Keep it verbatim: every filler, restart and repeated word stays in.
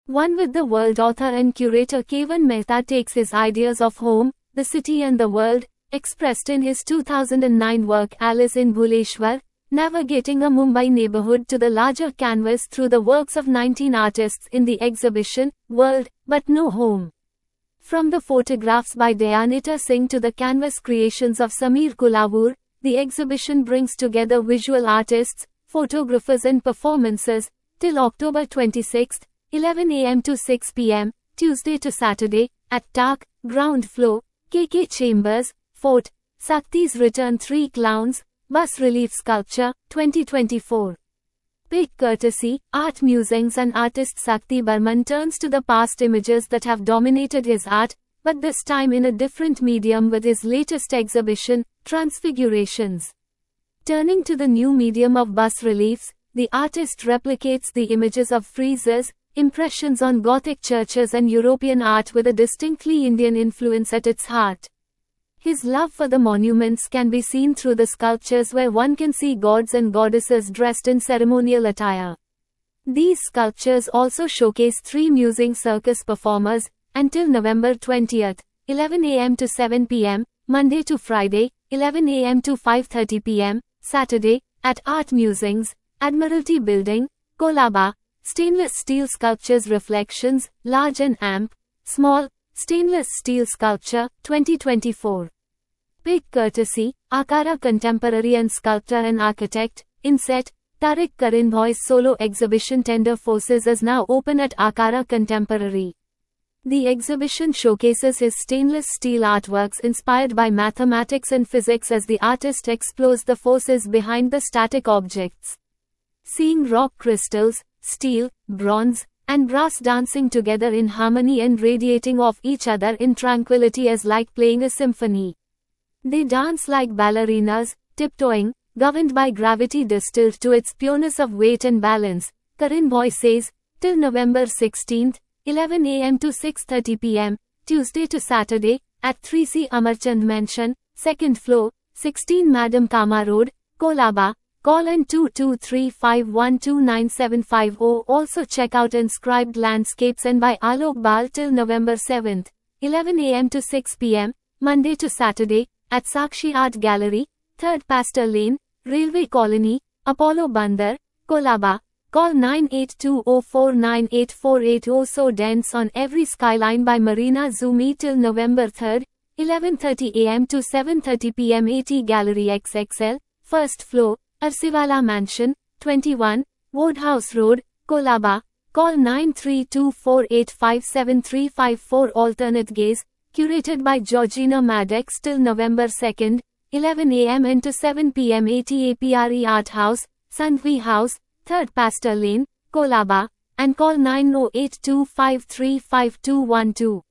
One with the world. Author and curator Kevan Mehta takes his ideas of home, the city and the world, expressed in his two thousand nine work Alice in Bhuleshwar, navigating a Mumbai neighborhood to the larger canvas through the works of nineteen artists in the exhibition, World, But No Home. From the photographs by Dayanita Singh to the canvas creations of Sameer Kulavur, the exhibition brings together visual artists, photographers and performances, till October twenty-sixth, eleven a m to six p m, Tuesday to Saturday, at T A C, ground floor, K K Chambers, Fort, Sakti's Return. Three Clowns, Bas Relief Sculpture, twenty twenty-four. Big courtesy, Art Musings and artist Sakti Barman turns to the past images that have dominated his art, but this time in a different medium with his latest exhibition, Transfigurations. Turning to the new medium of bas reliefs, the artist replicates the images of friezes, impressions on Gothic churches and European art with a distinctly Indian influence at its heart. His love for the monuments can be seen through the sculptures where one can see gods and goddesses dressed in ceremonial attire. These sculptures also showcase three musing circus performers, until November twentieth, eleven a m to seven p m, Monday to Friday, eleven a m to five thirty p m, Saturday, at Art Musings, Admiralty Building, Colaba. Stainless steel sculptures. Reflections, large and amp, small, stainless steel sculpture, twenty twenty-four. Big courtesy, Akara contemporary and sculptor and architect, Inset, Tariq Karinbhoy's solo exhibition Tender Forces is now open at Akara Contemporary. The exhibition showcases his stainless steel artworks inspired by mathematics and physics as the artist explores the forces behind the static objects. Seeing rock crystals, steel, bronze, and brass dancing together in harmony and radiating off each other in tranquility is like playing a symphony. They dance like ballerinas, tiptoeing, governed by gravity distilled to its pureness of weight and balance, Karinbhoy says, till November sixteenth, eleven a m to six thirty p m, Tuesday to Saturday, at three C Amarchand Mansion, second floor, sixteen Madam Kama Road, Colaba. Call in two two three five one two nine seven five zero. Also check out Inscribed Landscapes and by Alok Bal till November seventh, eleven a m to six p m, Monday to Saturday, at Sakshi Art Gallery, third Pasteur Lane, Railway Colony, Apollo Bandar, Colaba. Call nine eight two zero four nine eight four eight zero. So Dense on Every Skyline by Marina Zumi till November third, eleven thirty a m to seven thirty p m. AT Gallery X X L, first floor, Arsiwala Mansion, twenty-one, Woodhouse Road, Colaba. Call nine three two four eight five seven three five four. Alternate Gaze, curated by Georgina Maddox till November second, eleven a m and to seven p m. AT APRE Art House, Sandvi House, third Pasteur Lane, Colaba, and call nine zero eight two five three five two one two.